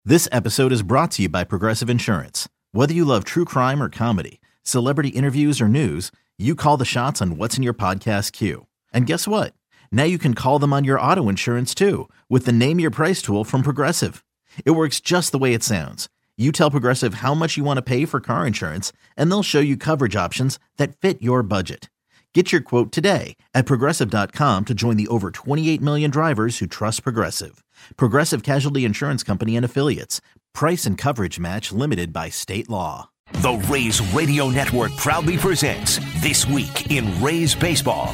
This episode is brought to you by Progressive Insurance. Whether you love true crime or comedy, celebrity interviews or news, you call the shots on what's in your podcast queue. And guess what? Now you can call them on your auto insurance too with the Name Your Price tool from Progressive. It works just the way it sounds. You tell Progressive how much you want to pay for car insurance, and they'll show you coverage options that fit your budget. Get your quote today at Progressive.com to join the over 28 million drivers who trust Progressive. Progressive Casualty Insurance Company and Affiliates. Price and coverage match limited by state law. The Rays Radio Network proudly presents This Week in Rays Baseball.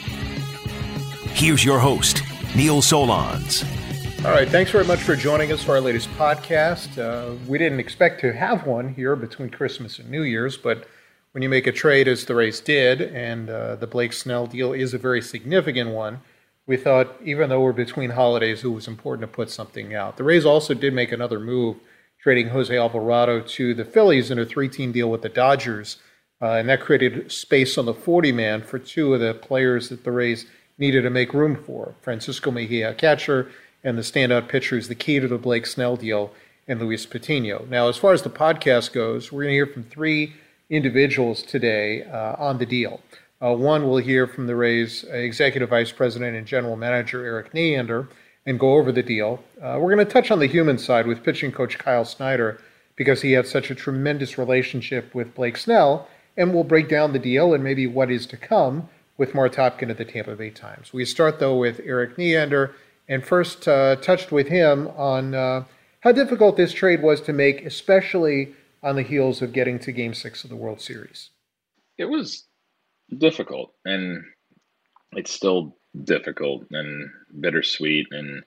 Here's your host, Neil Solondz. All right, thanks very much for joining us for our latest podcast. We didn't expect to have one here between Christmas and New Year's, but when you make a trade as the Rays did, and the Blake Snell deal is a very significant one, we thought even though we're between holidays, it was important to put something out. The Rays also did make another move, trading Jose Alvarado to the Phillies in a 3-team deal with the Dodgers, and that created space on the 40-man for two of the players that the Rays needed to make room for, Francisco Mejia, catcher, and the standout pitcher is the key to the Blake Snell deal, and Luis Patino. Now, as far as the podcast goes, we're going to hear from three individuals today on the deal. One, we'll hear from the Rays Executive Vice President and General Manager Erik Neander and go over the deal. We're going to touch on the human side with pitching coach Kyle Snyder because he had such a tremendous relationship with Blake Snell, and we'll break down the deal and maybe what is to come with Mark Topkin at the Tampa Bay Times. We start, though, with Erik Neander, and first touched with him on how difficult this trade was to make, especially on the heels of getting to Game 6 of the World Series. It was difficult, and it's still difficult and bittersweet. And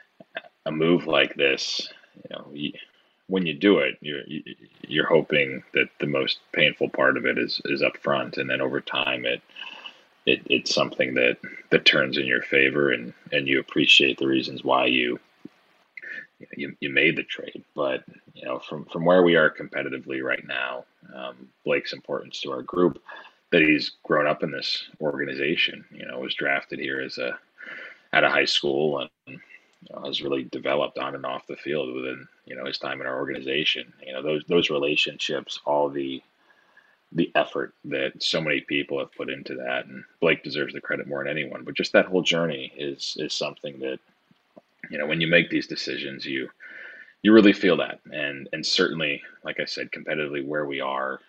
a move like this, when you do it, you're hoping that the most painful part of it is up front, and then over time it's something that turns in your favor, and you appreciate the reasons why you made the trade. But from where we are competitively right now, Blake's importance to our group, that he's grown up in this organization, was drafted here out of high school, and has really developed on and off the field within his time in our organization. Those relationships, all the effort that so many people have put into that, and Blake deserves the credit more than anyone. But just that whole journey is something that when you make these decisions, you really feel that, and certainly, like I said, competitively where we are,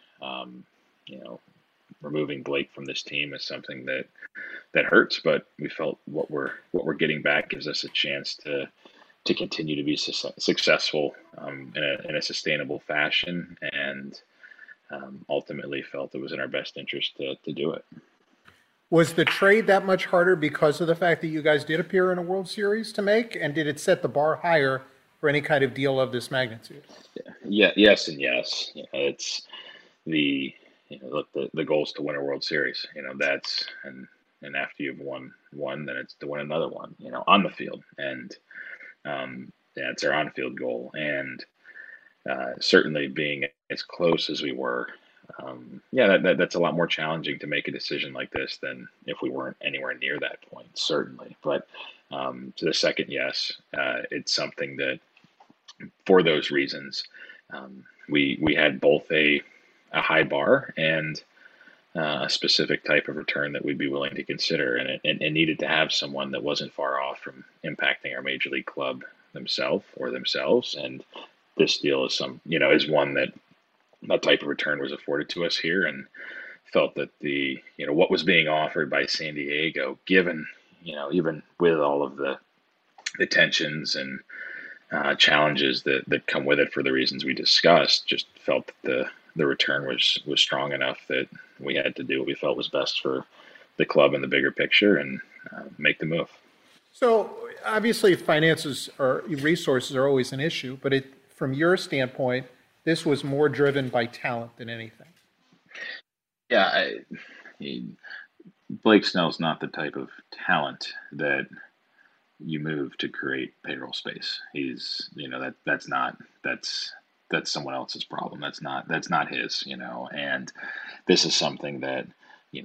removing Blake from this team is something that hurts. But we felt what we're getting back gives us a chance to continue to be successful in a sustainable fashion, and ultimately felt it was in our best interest to do it. Was the trade that much harder because of the fact that you guys did appear in a World Series to make, and did it set the bar higher for any kind of deal of this magnitude? Yeah, yes, and yes. It's the goal is to win a World Series. That's and after you've won one, then it's to win another one. On the field, and it's our on-field goal, and certainly being as close as we were. That's a lot more challenging to make a decision like this than if we weren't anywhere near that point, certainly. But to the second, yes, it's something that, for those reasons, we had both a high bar and a specific type of return that we'd be willing to consider, and needed to have someone that wasn't far off from impacting our major league club themselves. And this deal is one that type of return was afforded to us here, and felt that what was being offered by San Diego, given even with all of the tensions and challenges that come with it for the reasons we discussed, just felt that the return was strong enough that we had to do what we felt was best for the club and the bigger picture, and make the move. So obviously finances or resources are always an issue, but from your standpoint, this was more driven by talent than anything. Yeah, Blake Snell's not the type of talent that you move to create payroll space. He's, that's someone else's problem. That's not his, and this is something that,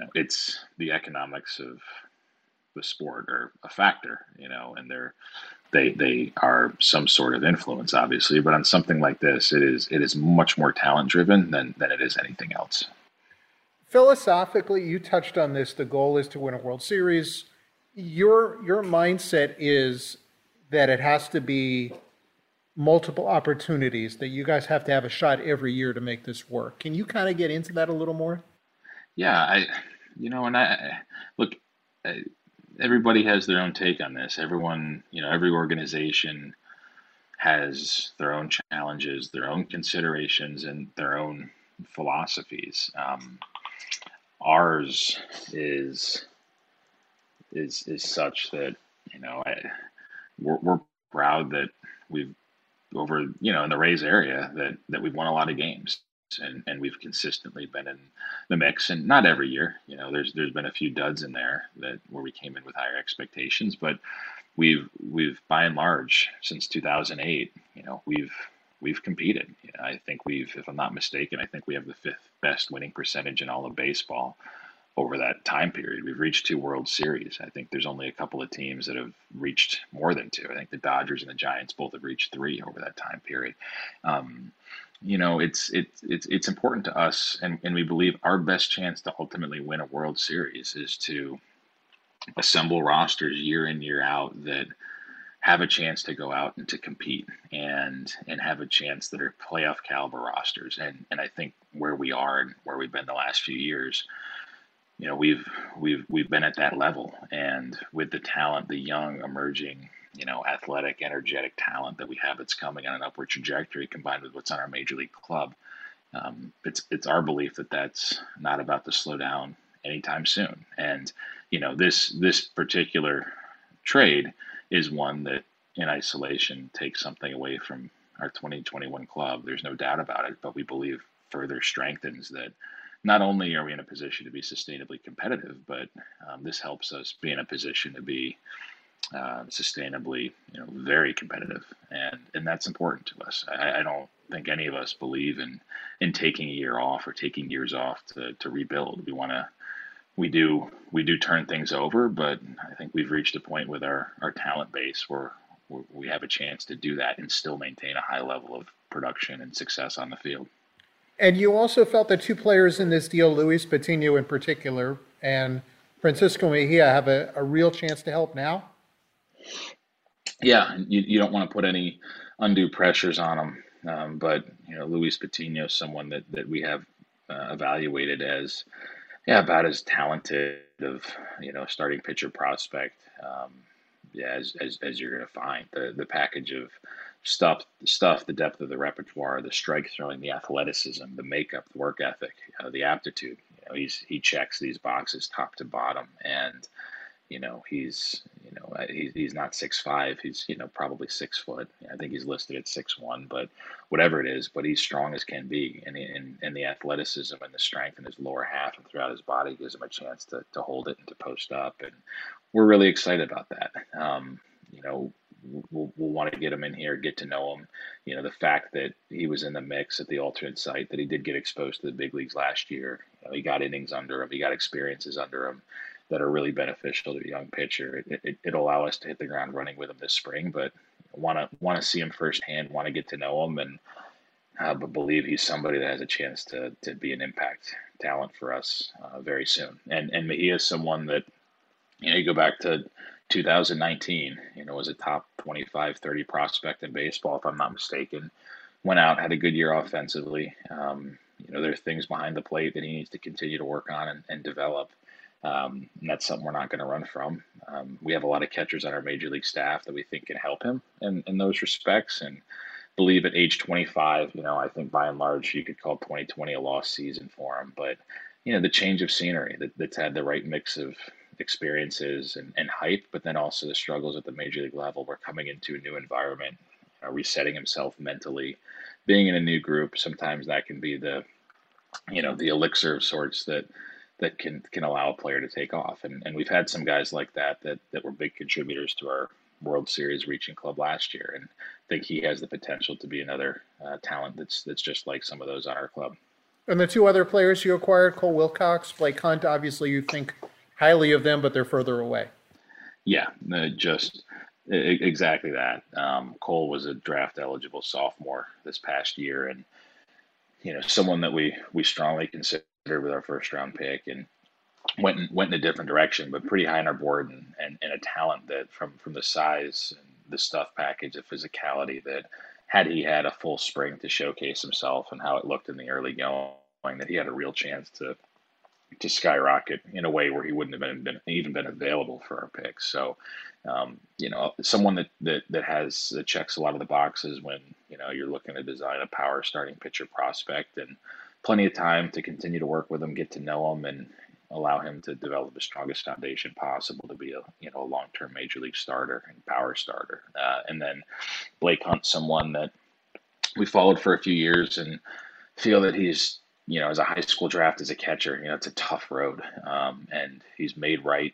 it's the economics of the sport are a factor, and they are some sort of influence, obviously, but on something like this, it is much more talent driven than it is anything else. Philosophically, you touched on this. The goal is to win a World Series. Your mindset is that it has to be multiple opportunities, that you guys have to have a shot every year to make this work. Can you kind of get into that a little more? Yeah, look, everybody has their own take on this. Everyone, every organization has their own challenges, their own considerations, and their own philosophies. Ours is such that we're proud that we've over in the Rays area that we've won a lot of games, and we've consistently been in the mix, and not every year. There's been a few duds in there where we came in with higher expectations, but we've by and large since 2008, we've competed. I think if I'm not mistaken, I think we have the 5th best winning percentage in all of baseball over that time period. We've reached 2 World Series. I think there's only a couple of teams that have reached more than 2. I think the Dodgers and the Giants both have reached 3 over that time period. It's important to us, and we believe our best chance to ultimately win a World Series is to assemble rosters year in, year out that have a chance to go out and to compete and have a chance that are playoff caliber rosters. And I think where we are and where we've been the last few years, we've been at that level, and with the talent, the young, emerging, athletic, energetic talent that we have that's coming on an upward trajectory, combined with what's on our major league club, it's our belief that that's not about to slow down anytime soon. And this particular trade is one that, in isolation, takes something away from our 2021 club. There's no doubt about it, but we believe further strengthens that. Not only are we in a position to be sustainably competitive, but this helps us be in a position to be sustainably, very competitive, and that's important to us. I don't think any of us believe in taking a year off or taking years off to rebuild. We do turn things over, but I think we've reached a point with our talent base where we have a chance to do that and still maintain a high level of production and success on the field. And you also felt that 2 players in this deal, Luis Patino in particular, and Francisco Mejia, have a real chance to help now? Yeah, you don't want to put any undue pressures on them, but Luis Patino is someone that we have evaluated as about as talented of starting pitcher prospect as you're going to find. The package of stuff, the depth of the repertoire, the strike throwing, the athleticism, the makeup, the work ethic, the aptitude. He checks these boxes top to bottom, and he's not 6'5", he's probably 6 foot. I think he's listed at 6'1", but whatever it is, but he's strong as can be, and the athleticism and the strength in his lower half and throughout his body gives him a chance to hold it and to post up, and we're really excited about that. We'll want to get him in here, get to know him. The fact that he was in the mix at the alternate site, that he did get exposed to the big leagues last year. He got innings under him, he got experiences under him that are really beneficial to a young pitcher. It'll allow us to hit the ground running with him this spring, but want to see him firsthand, want to get to know him, and but believe he's somebody that has a chance to be an impact talent for us very soon. And Mejia is someone that, you go back to 2019, was a top 25, 30 prospect in baseball, if I'm not mistaken. Went out, had a good year offensively. There are things behind the plate that he needs to continue to work on and develop. And that's something we're not going to run from. We have a lot of catchers on our major league staff that we think can help him in those respects, and believe at age 25, I think by and large you could call 2020 a lost season for him. But, the change of scenery that's had the right mix of experiences and hype, but then also the struggles at the major league level. We're coming into a new environment, resetting himself mentally, being in a new group. Sometimes that can be the elixir of sorts that can allow a player to take off. And we've had some guys like that were big contributors to our World Series reaching club last year. And I think he has the potential to be another talent that's just like some of those on our club. And the 2 other players you acquired, Cole Wilcox, Blake Hunt, obviously you think highly of them, but they're further away. Yeah, just Exactly that. Cole was a draft eligible sophomore this past year, and someone that we strongly considered with our first round pick, and went in a different direction, but pretty high on our board, and a talent that from the size and the stuff package, the physicality, that had he had a full spring to showcase himself and how it looked in the early going, that he had a real chance to skyrocket in a way where he wouldn't have even been available for our picks. So, someone that has that checks a lot of the boxes when you're looking to design a power starting pitcher prospect, and plenty of time to continue to work with him, get to know him, and allow him to develop the strongest foundation possible to be a long-term major league starter and power starter. And then Blake Hunt, someone that we followed for a few years and feel that he's, as a high school draft as a catcher, it's a tough road. And he's made right.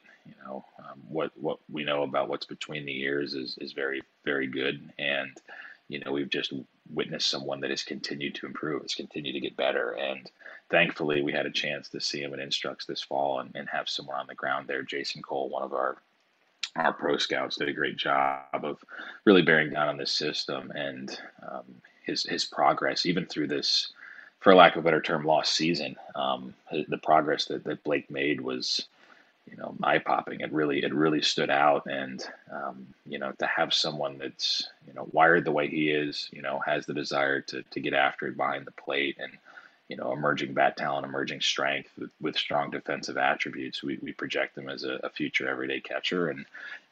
What we know about what's between the ears is very, very good. And, we've just witnessed someone that has continued to improve, has continued to get better. And thankfully, we had a chance to see him in Instructs this fall and have someone on the ground there. Jason Cole, one of our pro scouts, did a great job of really bearing down on this system, and his progress, even through this, for lack of a better term, lost season. The progress that Blake made was, eye popping. It really stood out, and to have someone that's wired the way he is, has the desire to get after it behind the plate, and emerging bat talent, emerging strength with strong defensive attributes. We project him as a future everyday catcher, and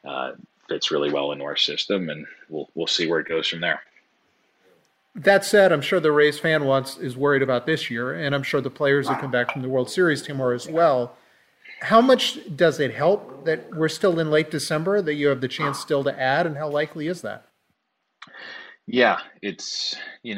fits really well into our system, and we'll see where it goes from there. That said, I'm sure the Rays fan is worried about this year, and I'm sure the players that come back from the World Series team are as well. How much does it help that we're still in late December, that you have the chance still to add, and how likely is that? Yeah, it's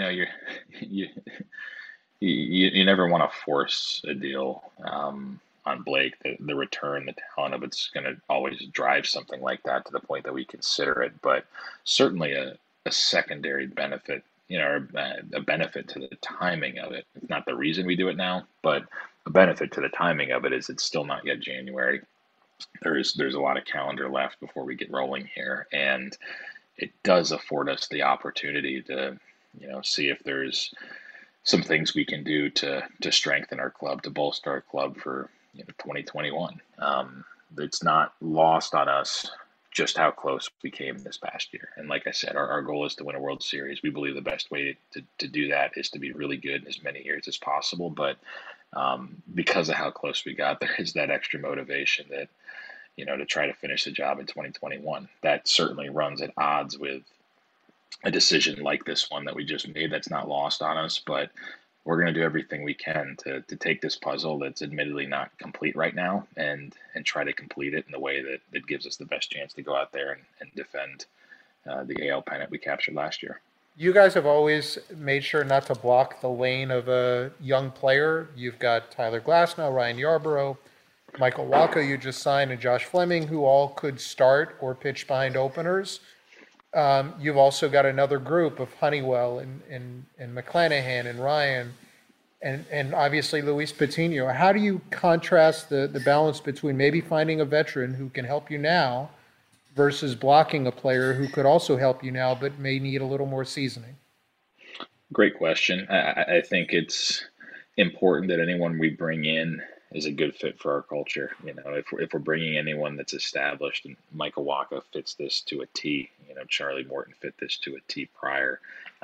you never want to force a deal on Blake. The return, the talent of it's going to always drive something like that to the point that we consider it. But certainly a secondary benefit, or a benefit to the timing of it. It's not the reason we do it now, but a benefit to the timing of it is it's still not yet January. There's a lot of calendar left before we get rolling here, and it does afford us the opportunity to see if there's some things we can do to strengthen our club, to bolster our club for 2021. It's not lost on us just how close we came this past year. And like I said, our goal is to win a World Series. We believe the best way to do that is to be really good in as many years as possible. But because of how close we got, there is that extra motivation that, to try to finish the job in 2021. That certainly runs at odds with a decision like this one that we just made. That's not lost on us, but we're going to do everything we can to take this puzzle that's admittedly not complete right now, and try to complete it in the way that gives us the best chance to go out there and defend the AL pennant we captured last year. You guys have always made sure not to block the lane of a young player. You've got Tyler Glasnow, Ryan Yarbrough, Michael Wacha you just signed, and Josh Fleming, who all could start or pitch behind openers. You've also got another group of Honeywell and McClanahan and Ryan and obviously Luis Patino. How do you contrast the balance between maybe finding a veteran who can help you now versus blocking a player who could also help you now but may need a little more seasoning? Great question. I think it's important that anyone we bring in is a good fit for our culture. If we're bringing anyone that's established, and Michael Wacha fits this to a T, Charlie Morton fit this to a T prior.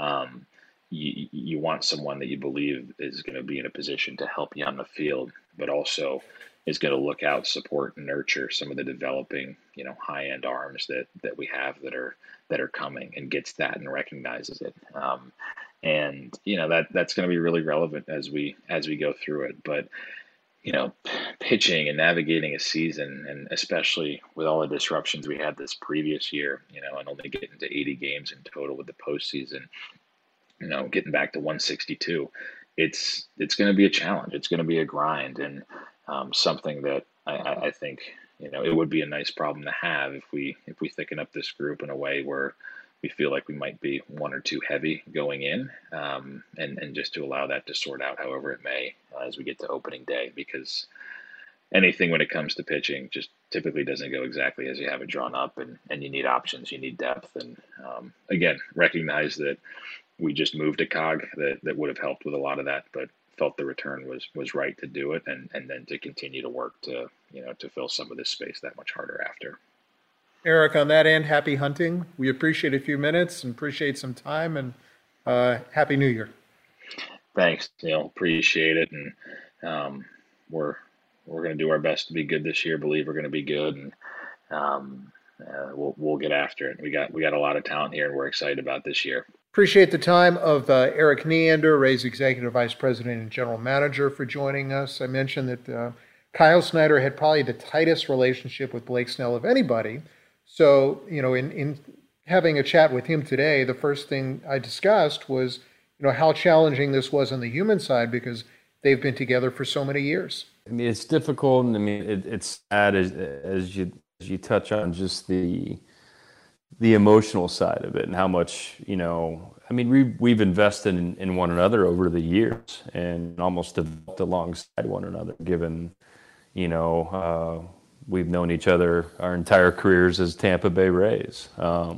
You want someone that you believe is going to be in a position to help you on the field, but also is going to look out, support, and nurture some of the developing, high-end arms that we have that are coming, and gets that and recognizes it. And that's going to be really relevant as we go through it. But pitching and navigating a season, and especially with all the disruptions we had this previous year, and only getting to 80 games in total with the postseason, getting back to 162, it's going to be a challenge. It's going to be a grind, and something that I think, it would be a nice problem to have if we thicken up this group in a way where we feel like we might be one or two heavy going in, and just to allow that to sort out however it may as we get to opening day, because anything when it comes to pitching just typically doesn't go exactly as you have it drawn up, and you need options, you need depth, and again, recognize that we just moved a cog that would have helped with a lot of that, but felt the return was right to do it, and then to continue to work to to fill some of this space that much harder after. Eric, on that end, happy hunting. We appreciate a few minutes and appreciate some time, and Happy New Year. Thanks, appreciate it, and we're going to do our best to be good this year. Believe we're going to be good, and we'll get after it. We got a lot of talent here, and we're excited about this year. Appreciate the time of Erik Neander, Rays Executive Vice President and General Manager, for joining us. I mentioned that Kyle Snyder had probably the tightest relationship with Blake Snell of anybody. So, in having a chat with him today, the first thing I discussed was, how challenging this was on the human side, because they've been together for so many years. I mean, it's difficult, and it's sad as you touch on just the emotional side of it, and how much, we've invested in one another over the years, and almost developed alongside one another, given, we've known each other our entire careers as Tampa Bay Rays.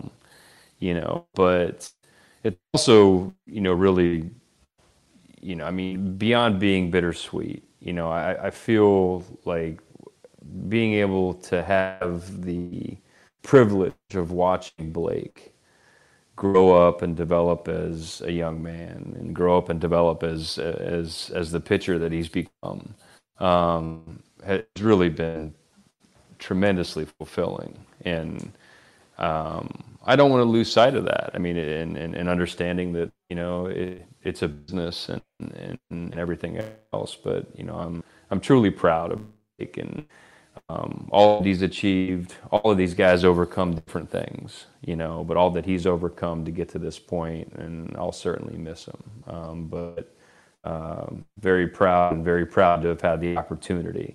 But it's also, really, beyond being bittersweet, I feel like being able to have the privilege of watching Blake grow up and develop as a young man, and grow up and develop as the pitcher that he's become, has really been tremendously fulfilling. And I don't want to lose sight of that. I mean, and understanding that, it's a business and everything else, but, I'm truly proud of Blake, and all that he's achieved. All of these guys overcome different things, but all that he's overcome to get to this point, and I'll certainly miss him. But very proud to have had the opportunity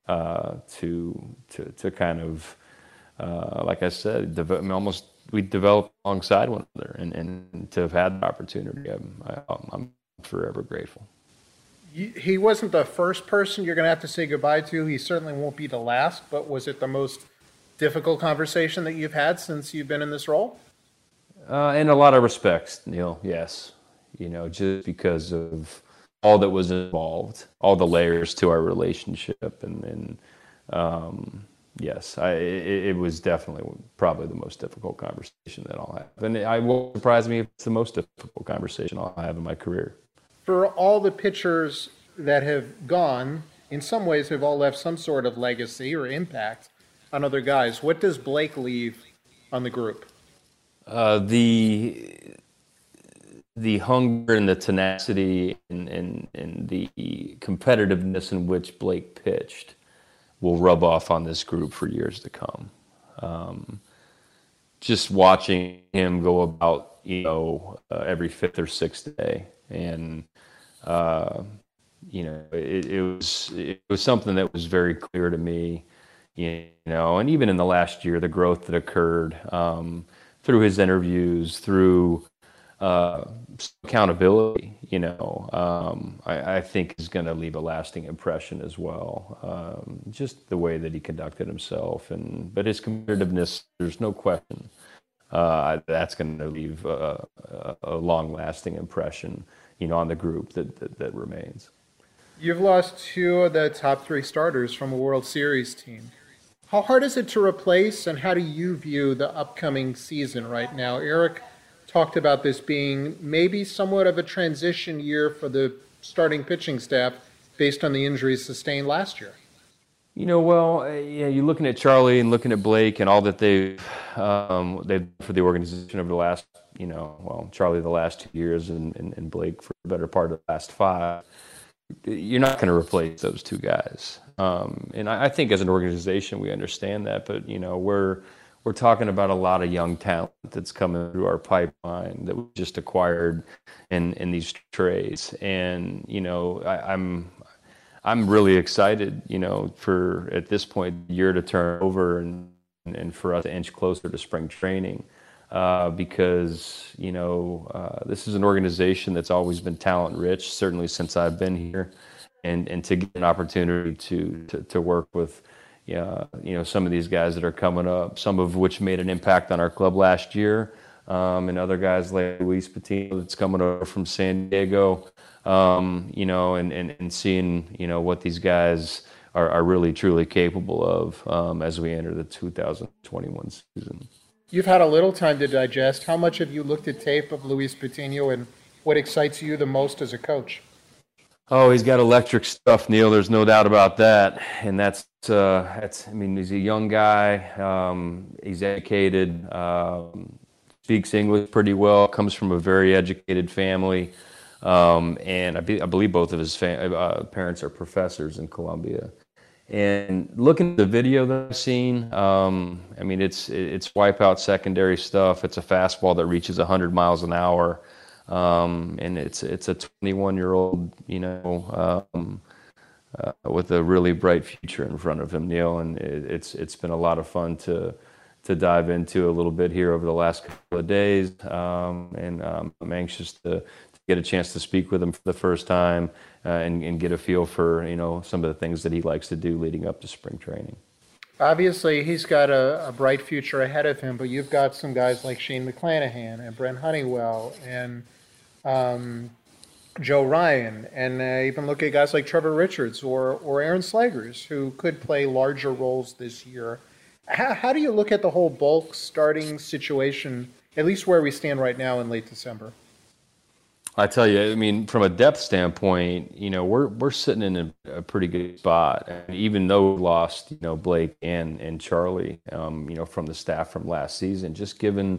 to kind of, like I said, we developed alongside one another, and to have had the opportunity, I'm forever grateful. He wasn't the first person you're going to have to say goodbye to. He certainly won't be the last, but was it the most difficult conversation that you've had since you've been in this role? In a lot of respects, Neil, yes. Just because of all that was involved, all the layers to our relationship, and yes, it was definitely probably the most difficult conversation that I'll have. And it won't surprise me if it's the most difficult conversation I'll have in my career. For all the pitchers that have gone, in some ways have all left some sort of legacy or impact on other guys. What does Blake leave on the group? The hunger and the tenacity and the competitiveness in which Blake pitched will rub off on this group for years to come. Just watching him go about, every fifth or sixth day, and it was something that was very clear to me, and even in the last year, the growth that occurred through his interviews, through accountability, I think is going to leave a lasting impression as well. Just the way that he conducted himself, but his competitiveness, there's no question, that's going to leave a long-lasting impression, on the group that remains. You've lost two of the top three starters from a World Series team. How hard is it to replace, and how do you view the upcoming season right now? Eric talked about this being maybe somewhat of a transition year for the starting pitching staff based on the injuries sustained last year. You're looking at Charlie and looking at Blake and all that they've done for the organization over the last, Charlie the last 2 years and Blake for the better part of the last 5. You're not going to replace those two guys. And I think as an organization, we understand that, but, we're talking about a lot of young talent that's coming through our pipeline that we just acquired in these trades. And, I'm really excited, for at this point, the year to turn over and for us to inch closer to spring training, because, this is an organization that's always been talent rich, certainly since I've been here. and to get an opportunity to work with some of these guys that are coming up, some of which made an impact on our club last year, and other guys like Luis Patino that's coming over from San Diego, and seeing what these guys are really truly capable of as we enter the 2021 season. You've had a little time to digest. How much have you looked at tape of Luis Patino, and what excites you the most as a coach? Oh, he's got electric stuff, Neil. There's no doubt about that. And that's I mean, he's a young guy. He's educated, speaks English pretty well, comes from a very educated family. And I believe both of his parents are professors in Columbia. And looking at the video that I've seen, I mean, it's wipeout secondary stuff. It's a fastball that reaches 100 miles an hour. And it's a 21-year-old, with a really bright future in front of him, Neil. And it's been a lot of fun to dive into a little bit here over the last couple of days. And I'm anxious to get a chance to speak with him for the first time and get a feel for some of the things that he likes to do leading up to spring training. Obviously, he's got a bright future ahead of him, but you've got some guys like Shane McClanahan and Brent Honeywell and Joe Ryan, and even look at guys like Trevor Richards or Aaron Slegers, who could play larger roles this year. How do you look at the whole bulk starting situation, at least where we stand right now in late December? I tell you, I mean, from a depth standpoint, we're sitting in a pretty good spot. And even though we lost, Blake and Charlie, from the staff from last season, just given,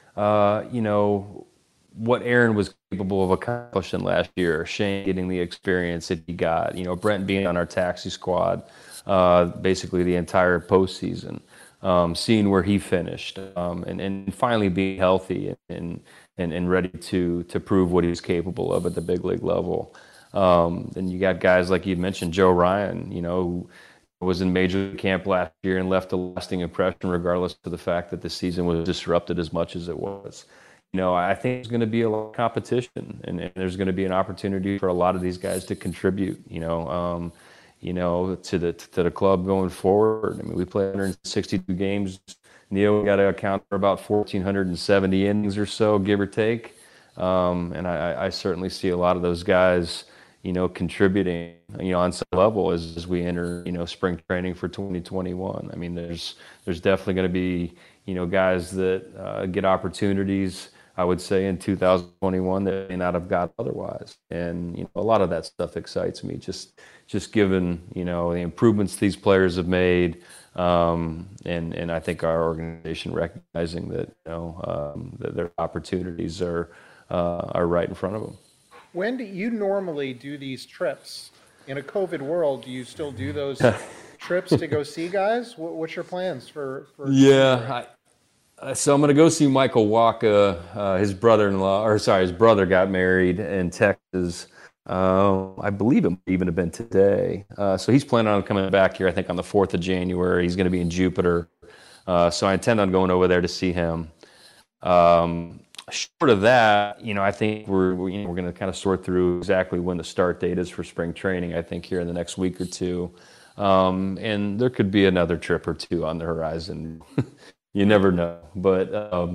what Aaron was capable of accomplishing last year, Shane getting the experience that he got, Brent being on our taxi squad, basically the entire postseason, seeing where he finished, and finally being healthy and ready to prove what he's capable of at the big league level. Then you got guys like you mentioned, Joe Ryan, who was in major league camp last year and left a lasting impression regardless of the fact that the season was disrupted as much as it was. I think there's going to be a lot of competition, and there's going to be an opportunity for a lot of these guys to contribute, to the club going forward. I mean, we played 162 games. Neil, we got to account for about 1,470 innings or so, give or take. And I certainly see a lot of those guys, contributing, on some level as we enter, spring training for 2021. I mean, there's definitely going to be, guys that get opportunities, I would say, in 2021 that may not have got otherwise. And, a lot of that stuff excites me, just given, the improvements these players have made. And I think our organization recognizing that, that their opportunities are right in front of them. When do you normally do these trips? In a COVID world, do you still do those trips to go see guys? What's your plans for Yeah, so I'm going to go see Michael Wacha. His brother got married in Texas. I believe it might even have been today. So he's planning on coming back here, I think, on the 4th of January. He's going to be in Jupiter. So I intend on going over there to see him. Short of that, I think we're going to kind of sort through exactly when the start date is for spring training, I think, here in the next week or two. And there could be another trip or two on the horizon. You never know. But,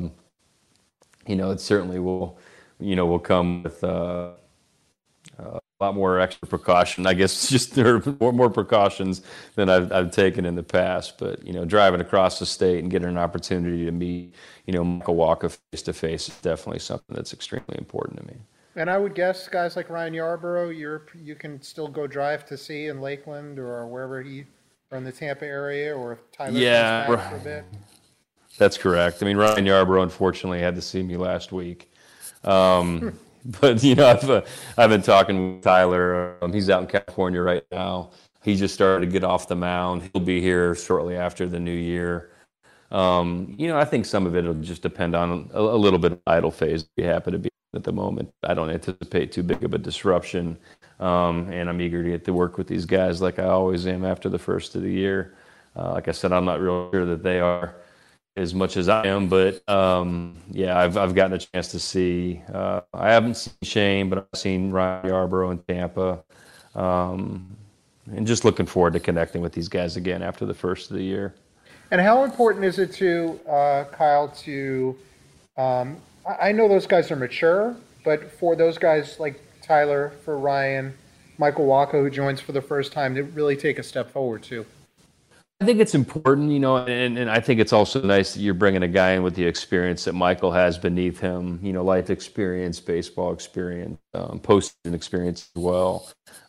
it certainly will come with a lot more extra precaution. I guess just there are more precautions than I've taken in the past. But, driving across the state and getting an opportunity to meet, Michael Wacha face to face is definitely something that's extremely important to me. And I would guess guys like Ryan Yarbrough, you can still go drive to see in Lakeland or wherever or in the Tampa area, or if Tyler comes back for a bit. That's correct. I mean, Ryan Yarbrough, unfortunately, had to see me last week. But, I've been talking with Tyler. He's out in California right now. He just started to get off the mound. He'll be here shortly after the new year. I think some of it will just depend on a little bit of idle phase we happen to be at the moment. I don't anticipate too big of a disruption. And I'm eager to get to work with these guys like I always am after the first of the year. Like I said, I'm not real sure that they are as much as I am, but I've gotten a chance to see. I haven't seen Shane, but I've seen Ryan Yarbrough in Tampa. And just looking forward to connecting with these guys again after the first of the year. And how important is it to Kyle to? I know those guys are mature, but for those guys like Tyler, for Ryan, Michael Wacha, who joins for the first time, to really take a step forward too. I think it's important, and I think it's also nice that you're bringing a guy in with the experience that Michael has beneath him, life experience, baseball experience, post-season experience as well,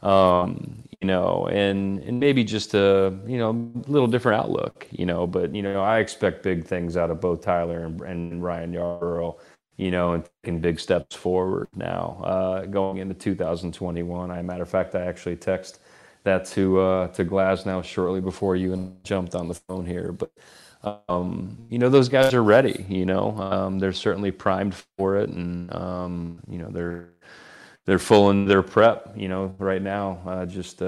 and maybe just a, little different outlook, but, I expect big things out of both Tyler and Ryan Yarbrough, and taking big steps forward now, going into 2021. As a matter of fact, I actually text that to Glasnow shortly before you and jumped on the phone here. But those guys are ready. They're certainly primed for it, and they're full in their prep. Right now, just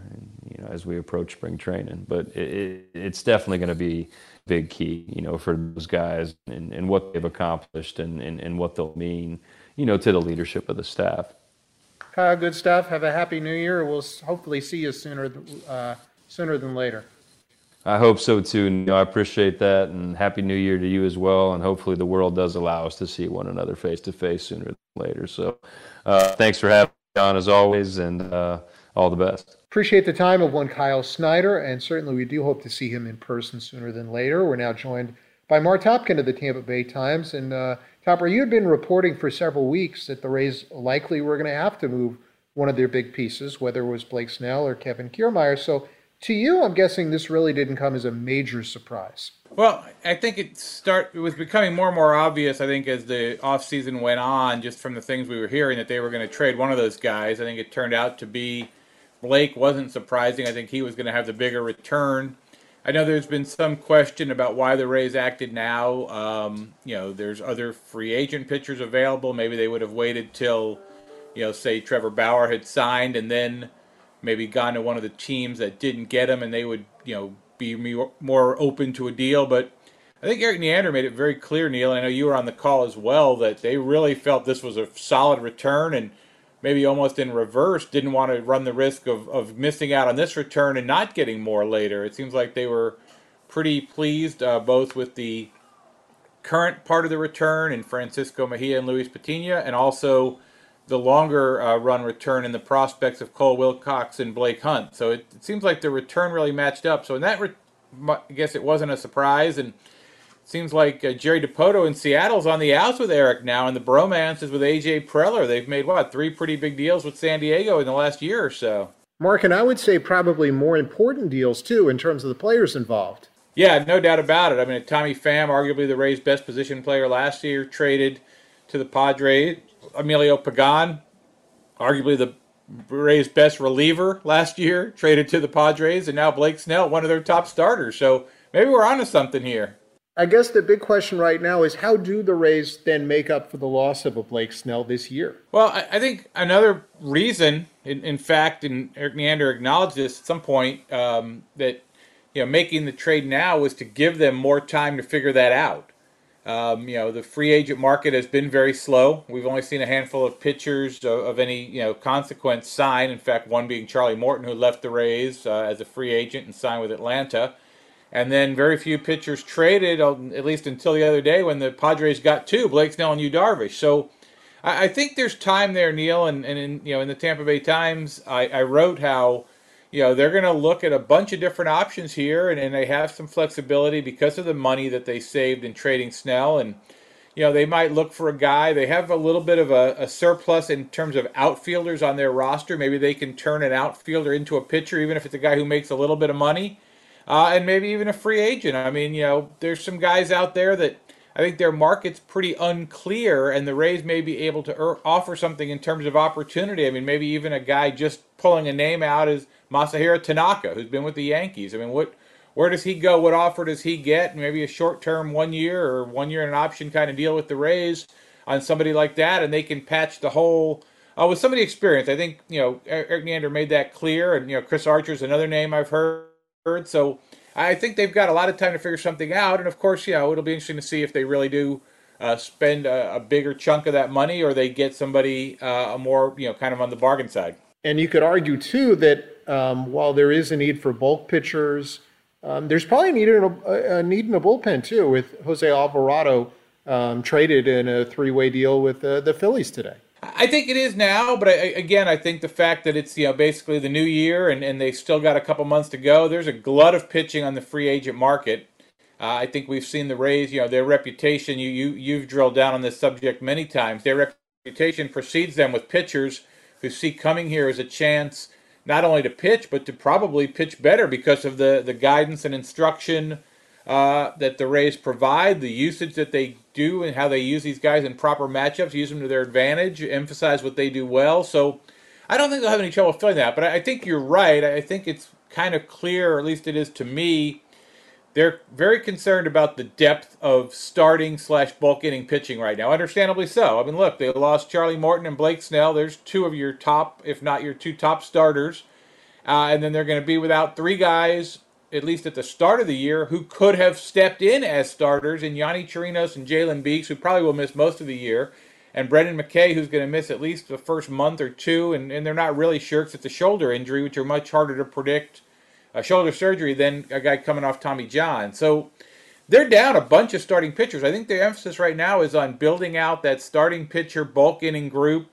as we approach spring training. But it's definitely going to be a big key, for those guys and what they've accomplished and what they'll mean, to the leadership of the staff. Kyle, good stuff. Have a happy New Year. We'll hopefully see you sooner than later. I hope so too. I appreciate that, and happy New Year to you as well. And hopefully the world does allow us to see one another face to face sooner than later. So, thanks for having me on as always, and all the best. Appreciate the time of one Kyle Snyder, and certainly we do hope to see him in person sooner than later. We're now joined by Mark Topkin of the Tampa Bay Times, and Topper, you had been reporting for several weeks that the Rays likely were going to have to move one of their big pieces, whether it was Blake Snell or Kevin Kiermaier. So to you, I'm guessing this really didn't come as a major surprise. Well, I think it was becoming more and more obvious, I think, as the offseason went on, just from the things we were hearing, that they were going to trade one of those guys. I think it turned out to be Blake. Wasn't surprising. I think he was going to have the bigger return. I know there's been some question about why the Rays acted now. There's other free agent pitchers available. Maybe they would have waited till, say Trevor Bauer had signed and then maybe gone to one of the teams that didn't get him, and they would, be more open to a deal. But I think Erik Neander made it very clear, Neil, and I know you were on the call as well, that they really felt this was a solid return, and maybe almost in reverse, didn't want to run the risk of missing out on this return and not getting more later. It seems like they were pretty pleased both with the current part of the return in Francisco Mejia and Luis Patino, and also the longer run return in the prospects of Cole Wilcox and Blake Hunt. So it seems like the return really matched up. So in that, I guess it wasn't a surprise, and seems like Jerry Dipoto in Seattle's on the outs with Erik now, and the bromance is with A.J. Preller. They've made, 3 pretty big deals with San Diego in the last year or so. Mark, and I would say probably more important deals, too, in terms of the players involved. Yeah, no doubt about it. I mean, Tommy Pham, arguably the Rays' best position player last year, traded to the Padres. Emilio Pagan, arguably the Rays' best reliever last year, traded to the Padres. And now Blake Snell, one of their top starters. So maybe we're onto something here. I guess the big question right now is, how do the Rays then make up for the loss of a Blake Snell this year? Well, I think another reason, in fact, and Erik Neander acknowledged this at some point, that making the trade now was to give them more time to figure that out. The free agent market has been very slow. We've only seen a handful of pitchers of any consequence sign. In fact, one being Charlie Morton, who left the Rays as a free agent and signed with Atlanta. And then very few pitchers traded, at least until the other day when the Padres got 2, Blake Snell and Yu Darvish. So I think there's time there, Neil. And in the Tampa Bay Times, I wrote how they're going to look at a bunch of different options here, and they have some flexibility because of the money that they saved in trading Snell. And they might look for a guy. They have a little bit of a surplus in terms of outfielders on their roster. Maybe they can turn an outfielder into a pitcher, even if it's a guy who makes a little bit of money. And maybe even a free agent. I mean, there's some guys out there that I think their market's pretty unclear, and the Rays may be able to offer something in terms of opportunity. I mean, maybe even a guy just pulling a name out is Masahiro Tanaka, who's been with the Yankees. I mean, where does he go? What offer does he get? Maybe a short-term 1 year or 1 year and an option kind of deal with the Rays on somebody like that, and they can patch the whole with somebody experienced. I think, Erik Neander made that clear, and, Chris Archer's another name I've heard. So I think they've got a lot of time to figure something out. And, of course, it'll be interesting to see if they really do spend a bigger chunk of that money, or they get somebody more, kind of on the bargain side. And you could argue, too, that while there is a need for bulk pitchers, there's probably a need in a bullpen, too, with Jose Alvarado traded in a three-way deal with the Phillies today. I think it is now, but I think the fact that it's basically the new year and they've still got a couple months to go, there's a glut of pitching on the free agent market. I think we've seen the Rays, their reputation, you've drilled down on this subject many times, their reputation precedes them with pitchers who see coming here as a chance not only to pitch, but to probably pitch better because of the guidance and instruction that the Rays provide, the usage that they do and how they use these guys in proper matchups, use them to their advantage, emphasize what they do well. So I don't think they'll have any trouble filling that, but I think you're right. I think it's kind of clear, or at least it is to me, they're very concerned about the depth of starting / bulk inning pitching right now. Understandably so. I mean, look, they lost Charlie Morton and Blake Snell. There's two of your top, if not your two top starters. And then they're going to be without three guys, at least at the start of the year, who could have stepped in as starters in Yanni Chirinos and Jalen Beeks, who probably will miss most of the year, and Brendan McKay, who's going to miss at least the first month or two, and they're not really sure because it's a shoulder injury, which are much harder to predict, a shoulder surgery, than a guy coming off Tommy John. So they're down a bunch of starting pitchers. I think their emphasis right now is on building out that starting pitcher bulk inning group.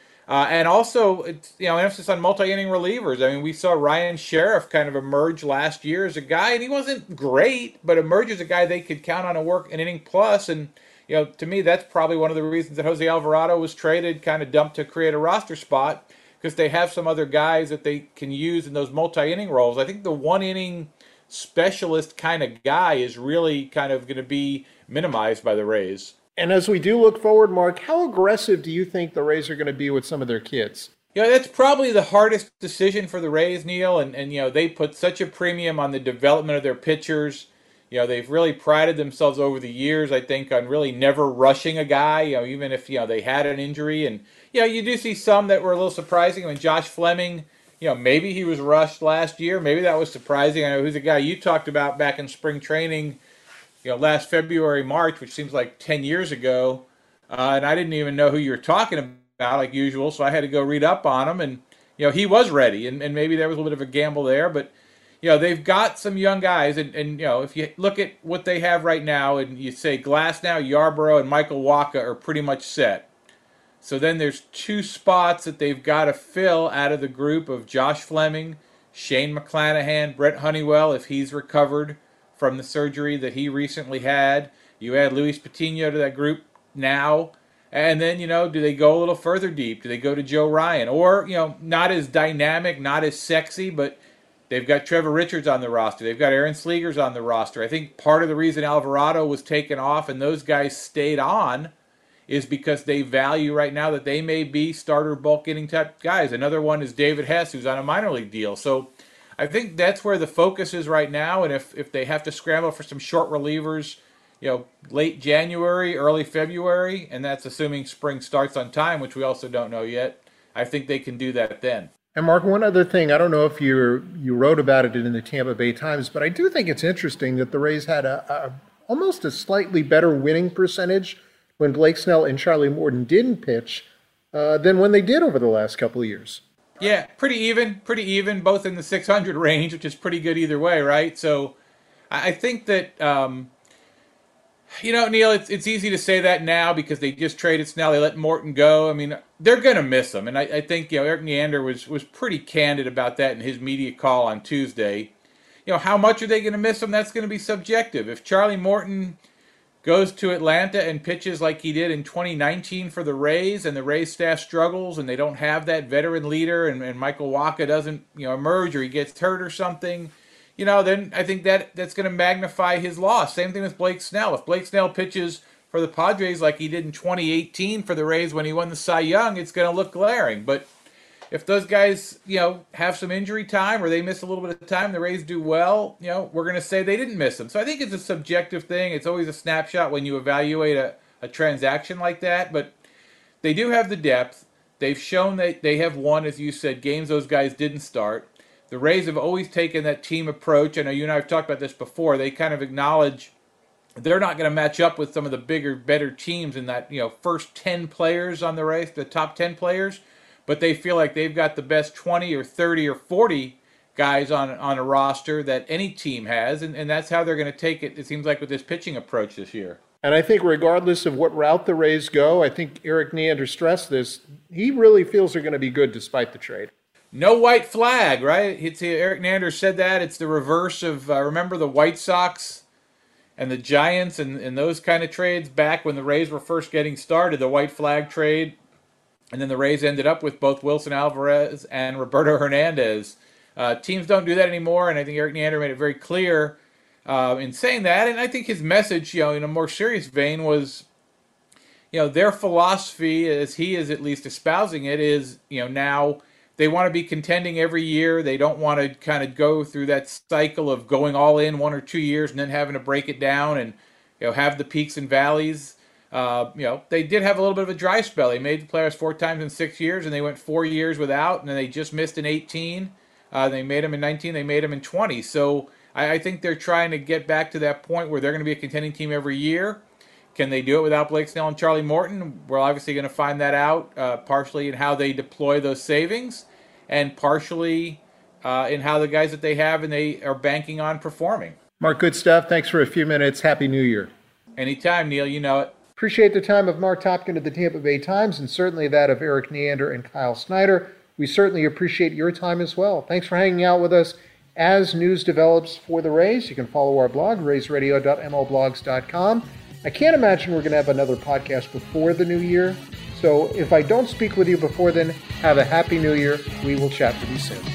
And also, it's emphasis on multi-inning relievers. I mean, we saw Ryan Sheriff kind of emerge last year as a guy, and he wasn't great, but emerged as a guy they could count on to work an inning plus. And to me, that's probably one of the reasons that Jose Alvarado was traded, kind of dumped to create a roster spot, because they have some other guys that they can use in those multi-inning roles. I think the one-inning specialist kind of guy is really kind of going to be minimized by the Rays. And as we do look forward, Mark, how aggressive do you think the Rays are going to be with some of their kids? That's probably the hardest decision for the Rays, Neil. And they put such a premium on the development of their pitchers. They've really prided themselves over the years, I think, on really never rushing a guy, even if, they had an injury. And, you do see some that were a little surprising. I mean, Josh Fleming, maybe he was rushed last year. Maybe that was surprising. I know who's a guy you talked about back in spring training, last February, March, which seems like 10 years ago. And I didn't even know who you were talking about, like usual, so I had to go read up on him. And, he was ready. And maybe there was a little bit of a gamble there. But, they've got some young guys. And if you look at what they have right now, and you say Glasnow, Yarbrough, and Michael Wacha are pretty much set. So then there's two spots that they've got to fill out of the group of Josh Fleming, Shane McClanahan, Brett Honeywell, if he's recovered from the surgery that he recently had. You add Luis Patino to that group now. And then, do they go a little further deep? Do they go to Joe Ryan? Or, not as dynamic, not as sexy, but they've got Trevor Richards on the roster. They've got Aaron Slegers on the roster. I think part of the reason Alvarado was taken off and those guys stayed on is because they value right now that they may be starter bulk inning type guys. Another one is David Hess, who's on a minor league deal. So I think that's where the focus is right now. And if they have to scramble for some short relievers, late January, early February, and that's assuming spring starts on time, which we also don't know yet, I think they can do that then. And Mark, one other thing, I don't know if you wrote about it in the Tampa Bay Times, but I do think it's interesting that the Rays had almost a slightly better winning percentage when Blake Snell and Charlie Morton didn't pitch than when they did over the last couple of years. Yeah, pretty even, both in the 600 range, which is pretty good either way, right? So I think that, Neil, it's easy to say that now because they just traded Snell. They let Morton go. I mean, they're going to miss him. And I think, Erik Neander was pretty candid about that in his media call on Tuesday. How much are they going to miss him? That's going to be subjective. If Charlie Morton goes to Atlanta and pitches like he did in 2019 for the Rays, and the Rays staff struggles and they don't have that veteran leader, and Michael Wacha doesn't emerge, or he gets hurt or something, then I think that's going to magnify his loss. Same thing with Blake Snell. If Blake Snell pitches for the Padres like he did in 2018 for the Rays when he won the Cy Young, it's going to look glaring. But if those guys, have some injury time or they miss a little bit of time, the Rays do well, we're going to say they didn't miss them. So I think it's a subjective thing. It's always a snapshot when you evaluate a transaction like that. But they do have the depth. They've shown that they have won, as you said, games those guys didn't start. The Rays have always taken that team approach. I know you and I have talked about this before. They kind of acknowledge they're not going to match up with some of the bigger, better teams in that, first 10 players on the Rays, the top 10 players. but they feel like they've got the best 20 or 30 or 40 guys on a roster that any team has, and that's how they're going to take it, it seems like, with this pitching approach this year. And I think regardless of what route the Rays go, I think Erik Neander stressed this, he really feels they're going to be good despite the trade. No white flag, right? Erik Neander said that. It's the reverse of, remember the White Sox and the Giants and those kind of trades back when the Rays were first getting started, the white flag trade. And then the Rays ended up with both Wilson Alvarez and Roberto Hernandez. Teams don't do that anymore, and I think Erik Neander made it very clear in saying that. And I think his message, in a more serious vein was, their philosophy, as he is at least espousing it, is, now they want to be contending every year. They don't want to kind of go through that cycle of going all in 1 or 2 years and then having to break it down and have the peaks and valleys. They did have a little bit of a dry spell. They made the playoffs 4 times in 6 years, and they went 4 years without, and then they just missed in 18. They made them in 19. They made them in 20. So I think they're trying to get back to that point where they're going to be a contending team every year. Can they do it without Blake Snell and Charlie Morton? We're obviously going to find that out, partially in how they deploy those savings, and partially in how the guys that they have and they are banking on performing. Mark, good stuff. Thanks for a few minutes. Happy New Year. Anytime, Neil. You know it. Appreciate the time of Mark Topkin of the Tampa Bay Times, and certainly that of Erik Neander and Kyle Snyder. We certainly appreciate your time as well. Thanks for hanging out with us. As news develops for the Rays, you can follow our blog, raysradio.mlblogs.com. I can't imagine we're going to have another podcast before the new year. So if I don't speak with you before then, have a happy new year. We will chat with you soon.